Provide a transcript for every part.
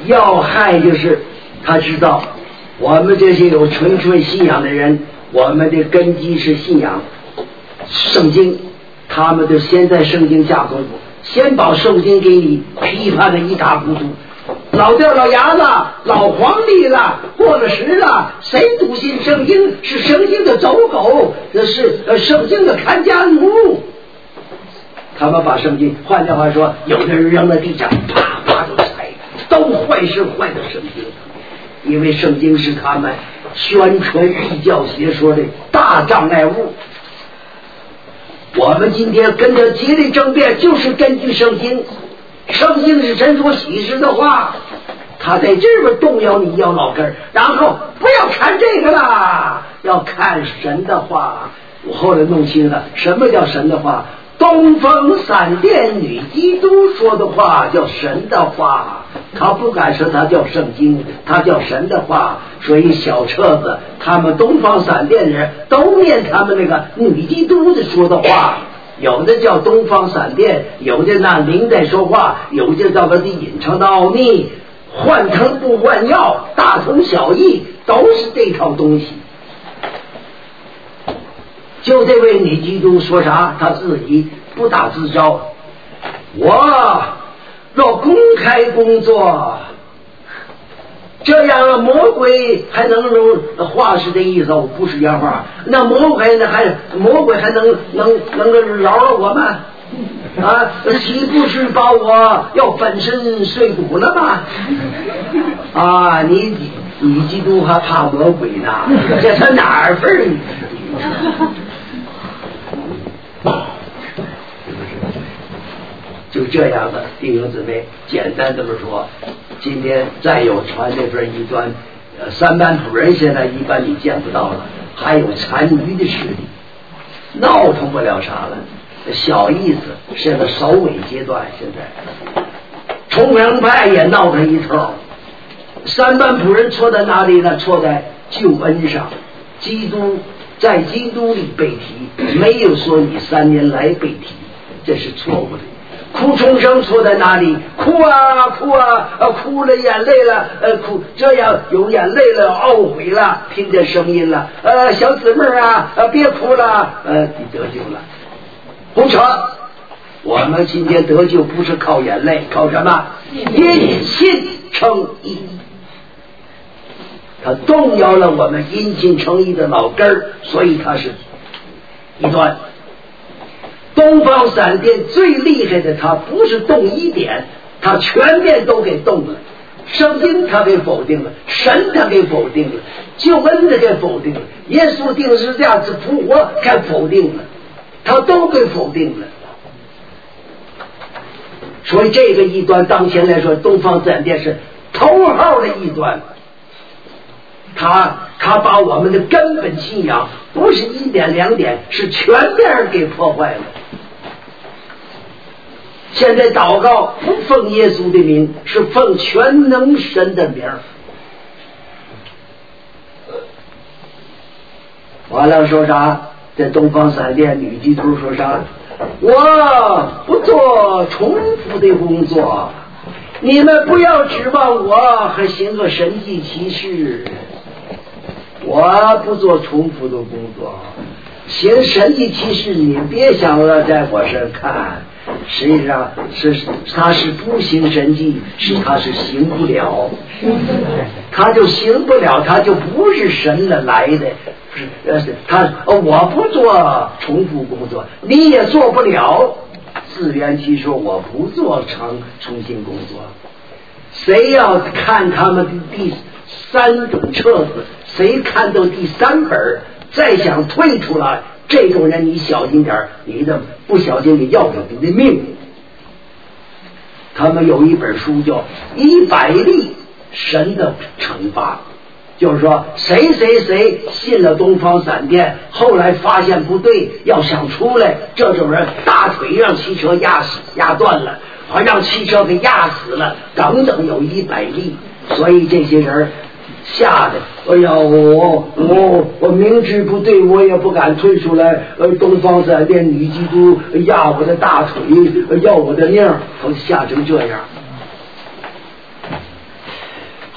要害就是他知道我们这些有纯粹信仰的人，我们的根基是信仰圣经，他们就先在圣经下功夫，先把圣经给你批判的一塌糊涂，老掉老牙子，老皇帝了，过了时了，谁笃信圣经？是圣经的走狗，这是圣经的看家奴。他们把圣经，换句话说，有的人扔在地上，啪啪就踩，都坏事坏到圣经，因为圣经是他们宣传异教邪说的大障碍物。我们今天跟着激烈争辩，就是根据圣经，圣经是神所启示的话，他在这边动摇你要老根，然后不要看这个啦，要看神的话。我后来弄清了什么叫神的话，东风闪电女基督说的话叫神的话，他不敢说他叫圣经，他叫神的话。所以小册子他们东方闪电人都念他们那个女基督的说的话，有的叫东方闪电，有的那灵在说话，有的叫个隐藏的奥秘，换汤不换药，大同小异，都是这套东西。就这位女基督说啥，他自己不打自招，我若公开工作，这样魔鬼还能话是这意思，我不是原话，那魔鬼还能饶了我吗？啊，岂不是把我要粉身碎骨了吗？啊，你基督还怕魔鬼呢？这他哪儿份儿？就这样的弟兄姊妹，简单这么说，今天再有传这份异端，三班主人现在一般你见不到了，还有残余的势力，闹腾不了啥了，小意思，是个首尾阶段。现在冲绳派也闹成一头，三班主人错在哪里呢？错在救恩上，基督在基督里被提，没有说你3年来被提，这是错误的。哭重生错在哪里？哭啊哭啊，哭了眼泪了，哭这样有眼泪了，懊悔了，听见声音了，小姊妹啊，别哭了，你得救了。胡扯！我们今天得救不是靠眼泪，靠什么？因信称义。他动摇了我们因信称义的老根儿，所以他是异端。东方闪电最厉害的，他不是动一点，他全面都给动了。圣经他给否定了，神他给否定了，救恩他给否定了，耶稣定十字架子复活给否定了，他都给否定了。所以这个异端当前来说，东方闪电是头号的异端。他把我们的根本信仰不是1点2点，是全面给破坏了。现在祷告不奉耶稣的名，是奉全能神的名。完了说啥？在东方闪电女基督说啥？我不做重复的工作，你们不要指望我还行个神迹奇事。我不做重复的工作，行神迹奇事你别想了在我这看，实际上他是不行神迹，他是行不了，他就行不了，他就不是神了来的。我不做重复工作，你也做不了。自圆其说，我不做重新工作。谁要看他们的第3种册子，谁看到第3本再想退出来，这种人你小心点，你的不小心你要了你的命。他们有一本书叫100例神的惩罚，就是说谁信了东方闪电，后来发现不对，要想出来，这种人大腿让汽车压断了，让汽车给压死了，等等，有100例。所以这些人吓得，哎呀，我明知不对，我也不敢退出来。东方闪电女基督压我的大腿，要我的命，都吓成这样。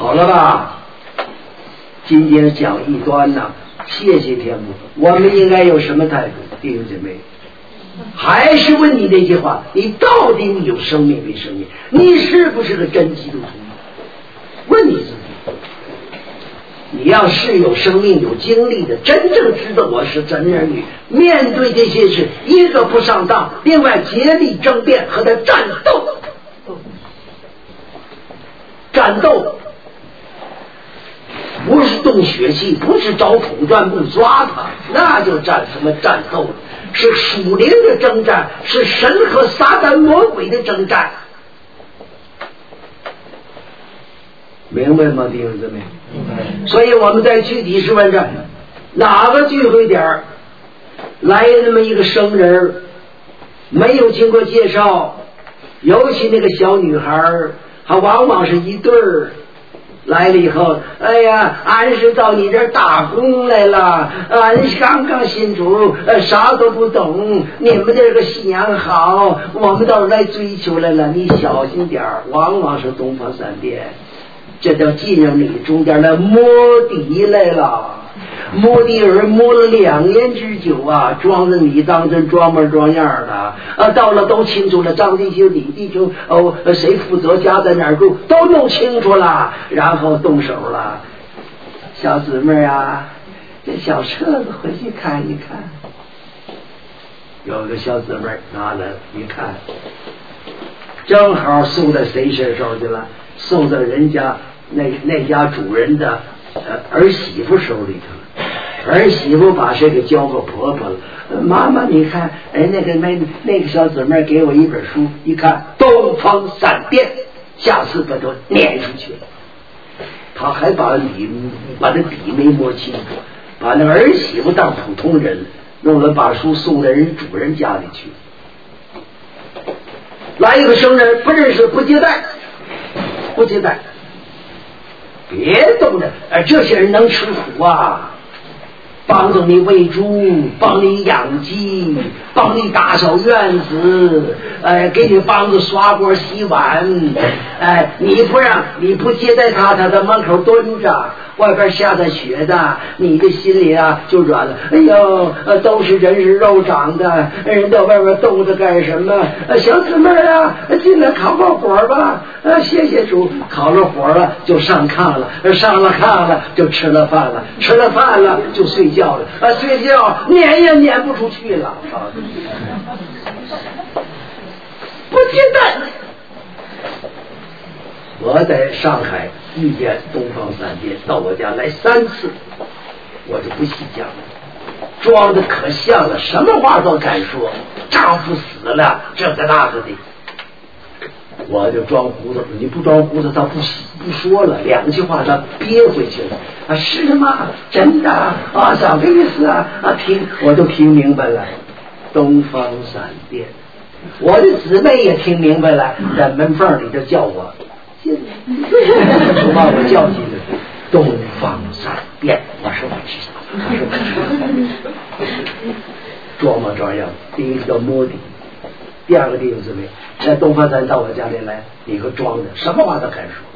好了吧？今天讲异端呢，谢谢天父，我们应该有什么态度？弟兄姐妹，还是问你那句话，你到底你有生命没生命？你是不是个真基督徒？问你自己。你要是有生命有经历的，真正知道我是真儿女，面对这些事一个不上当，另外竭力争辩和他战斗，不是动血气，不是找土钻木抓他，那就什么战斗了，是属灵的征战，是神和撒旦魔鬼的征战，明白吗，弟兄姊妹？所以我们在具体是问着哪个聚会点来那么一个生人，没有经过介绍，尤其那个小女孩还往往是一对儿来了以后，哎呀，俺是到你这儿打工来了，俺是刚刚信主，啥都不懂，你们这个信仰好，我们倒是来追求来了，你小心点儿，往往是东方闪电，这都进入你中间来摸底来了，摸底人摸了2年之久啊，装着你当真装模装样的到了都清楚了，张弟兄李弟兄谁负责家在哪儿住都弄清楚了，然后动手了。小姊妹啊，这小册子回去看一看。有个小姊妹拿来一看，正好送到谁身上去了？送到人家那家主人的儿媳妇手里头了。儿媳妇把这个交给婆婆了。妈妈，你看，那个小姊妹给我一本书，一看《东方闪电》，下次把它撵出去了。他还把那底没摸清楚，把那儿媳妇当普通人，弄了把书送到人主人家里去。来一个生人不认识不接待，别动着，这些人能吃苦啊，帮着你喂猪，帮你养鸡，帮你打扫院子，给你帮着刷锅洗碗，你不接待他，他在门口蹲着，外边下着雪的，你的心里啊就软了。哎呦，都是人是肉长的，人在外边冻着干什么？小姊妹啊，进来烤个火吧。谢谢主，烤了火了就上炕了，上了炕了就吃了饭了，吃了饭了就睡觉了，睡觉撵也撵不出去了。不接待。我在上海遇见东方闪电，到我家来3次，我就不细讲了，装的可像了，什么话都敢说，丈夫死了这个那个的，我就装糊涂，你不装糊涂他不说了，2句话他憋回去了是吗？真的啥个意思我都听明白了。东方闪电，我的姊妹也听明白了，在门缝里头叫我进来，就把我叫进来。东方闪电，我说我知道，装模装样。第一个叫摸底，第二个弟兄姊妹，在东方闪到我家里来，你可装的什么话都敢说。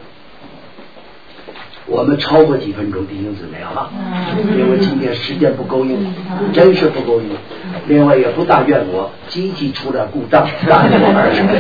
我们超过几分钟，弟兄姊妹啊，因为今天时间不够用，真是不够用。另外也不大怨我，机器出了故障，大概20分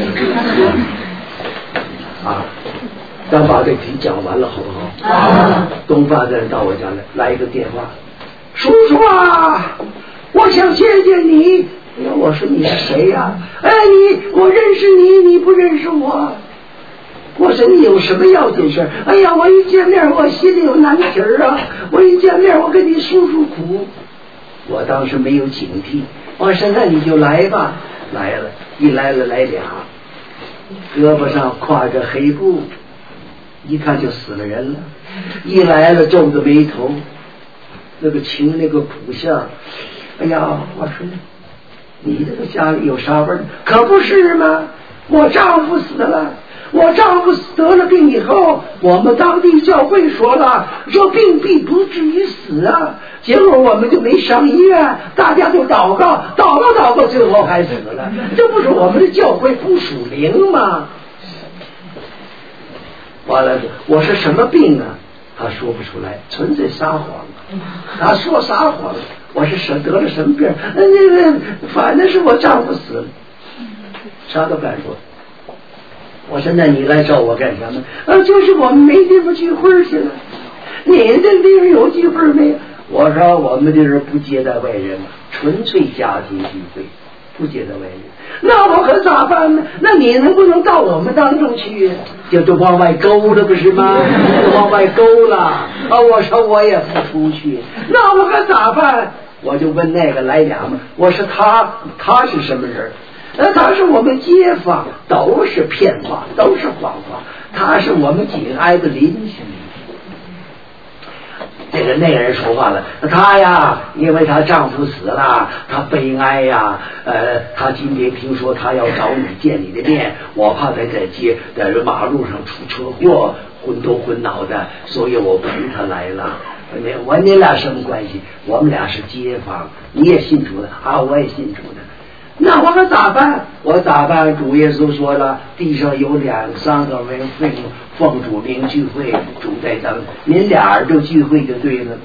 钟咱把这题讲完了好不好？东发的人到我家来一个电话，叔叔啊，我想见见你。我说你是谁呀？我认识你，你不认识我。我说你有什么要紧事？哎呀，我一见面我心里有难题啊！我一见面我跟你诉苦。我当时没有警惕，我说那你就来吧。来了，一来了来俩，胳膊上挎着黑布，一看就死了人了。一来了皱着眉头，那个苦相。哎呀，我说你这个家里有啥味儿？可不是吗？我丈夫死了。我丈夫得了病以后，我们当地教会说了，说病并不至于死啊。结果我们就没上医院，大家就祷告，最后还死了。这不是我们的教会不属灵吗？ 完了我是什么病啊？他说不出来，纯粹撒谎。他说撒谎，我是得了什么病？反正是我丈夫死了，啥都敢说。我说那你来找我干什么？就是我们没地方聚会去了。你的地方有聚会没有？我说我们这是不接待外人，纯粹家庭聚会，不接待外人。那我可咋办呢？那你能不能到我们当中去？就往外勾了，不是吗？往外勾了我说我也不出去，那我可咋办？我就问那个来俩嘛，我说他是什么人？他是我们街坊，都是骗话，都是谎话。他是我们紧挨的邻居。那个人说话了，他呀，因为她丈夫死了，她悲哀呀，她今天听说她要找你见你的面，我怕她在马路上出车祸，昏头昏脑的，所以我陪她来了。我你俩什么关系？我们俩是街坊，你也信主的我也信主的。那我可咋办？我咋办？主耶稣说了，地上有2-3个为奉主名聚会，主在等，您俩人就聚会就对了。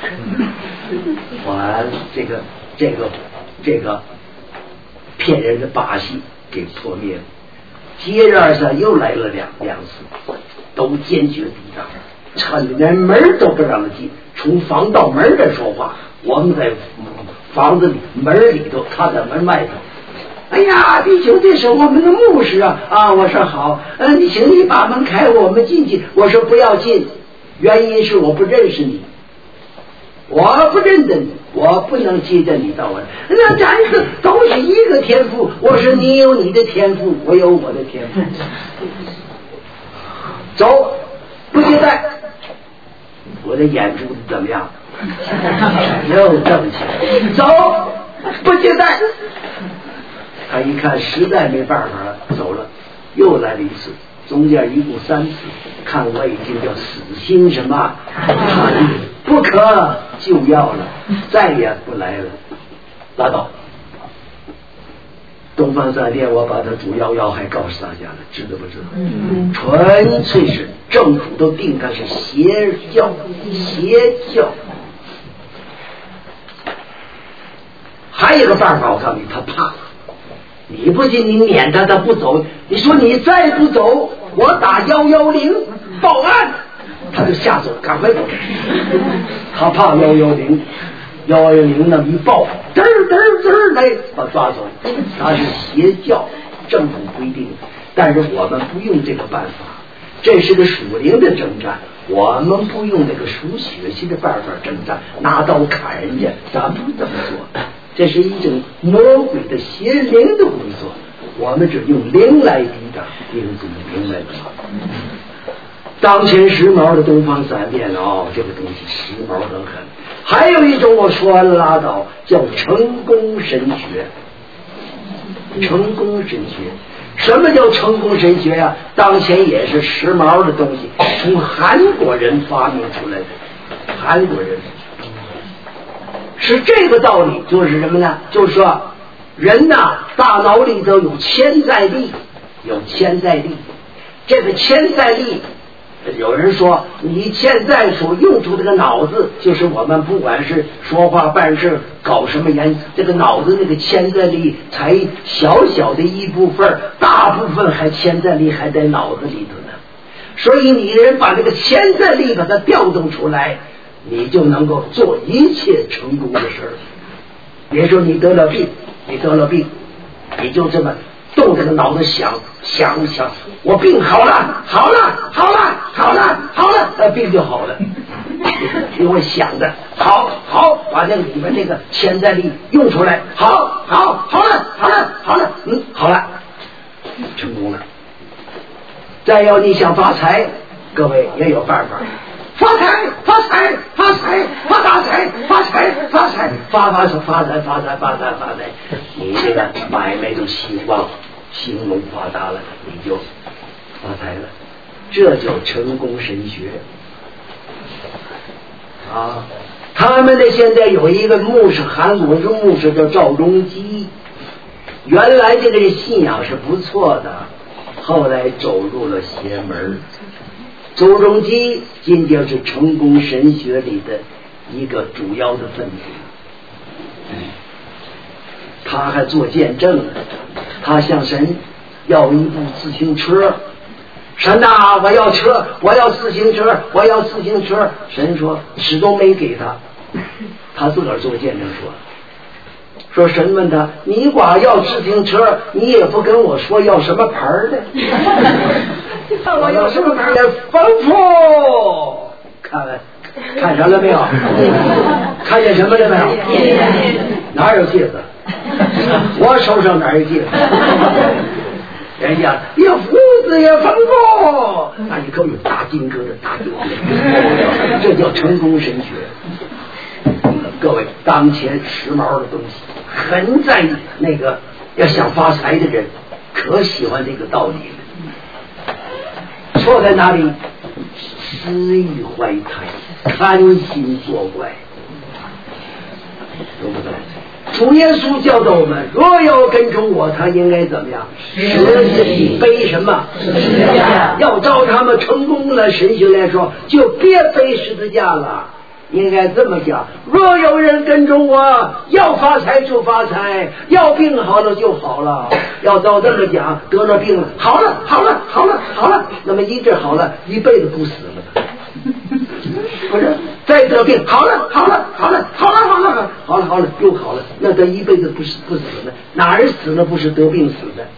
完这个骗人的把戏给破灭了。接着而下又来了两次，都坚决抵挡，趁着连门都不让他进，从房到门这说话，我们在房子里门里头，他在门外头。哎呀，弟兄，这是我们的牧师我说好，你请你把门开，我们进去。我说不要进，原因是我不认识你，我不认得你，我不能接着你到我。那咱是都是一个天赋，我说你有你的天赋，我有我的天赋。走，不接待。我的眼珠子怎么样？又正起来。走，不接待。他一看实在没办法了，走了。又来了一次，中间一共3次，看我已经叫死心什么，他不可救药了，再也不来了，拉倒。东方闪电我把他主要害告诉大家了，知道不知道？纯粹是政府都定他是邪教。还有个办法，我告诉你，他怕你不信，你撵他不走，你说你再不走，我打110报案，他就吓走，赶快走。他怕110那么一报，嘚儿来把抓走。他是邪教，政府规定，但是我们不用这个办法，这是个属灵的征战，我们不用这个属血气的办法征战，拿刀砍人家，咱不这么做。这是一种魔鬼的邪灵的工作，我们只用灵来抵挡，用灵来抵挡。当前时髦的东方闪电这个东西时髦得很。还有一种我说完了拉倒，叫成功神学。成功神学，什么叫成功神学呀？当前也是时髦的东西，从韩国人发明出来的。韩国人是这个道理，就是什么呢？就是说人大脑里头有潜在力，这个潜在力，有人说你现在所用出这个脑子，就是我们不管是说话办事搞什么这个脑子那个潜在力才小的一部分，大部分潜在力还在脑子里头呢。所以你人把这个潜在力把它调动出来，你就能够做一切成功的事儿。别说你得了病，你就这么动这个脑子想，我病好了，病就好了。因为想着好，把那个里面那个潜在力用出来，好了，成功了。再要你想发财，各位也有办法。发财，你这个买卖都兴隆发达了，你就发财了。这叫成功神学他们呢现在有一个牧师，韩国的牧师叫赵荣基，原来这个信仰是不错的，后来走入了邪门， 周仲基今天是成功神学里的一个主要的分子，他还做见证，他向神要一部自行车，神呐，我要车，我要自行车，我要自行车。神说始终没给他，他自个儿做见证说神问他，你光要自行车，你也不跟我说要什么牌的？我要什么牌的？丰富。看上了没有？看见什么了没有？哪有戒指？我手上哪有戒指？人家也胡子也丰富，那你可有大金哥的大金哥，这叫成功神学。各位，当前时髦的东西，很在意那个要想发财的人，可喜欢这个道理了。错在哪里？私欲怀胎，贪心作怪，对不对？主耶稣教导我们，若要跟从我，他应该怎么样？舍己背什么？要照他们成功的神学来说，就别背十字架了。应该这么讲，若有人跟踪我，要发财就发财，要病好了就好了。要照这么讲，得了病了，好了，那么医治好了，一辈子不死了。不是，再得病，好了，又好了，那他一辈子不死了。哪儿死了不是得病死的？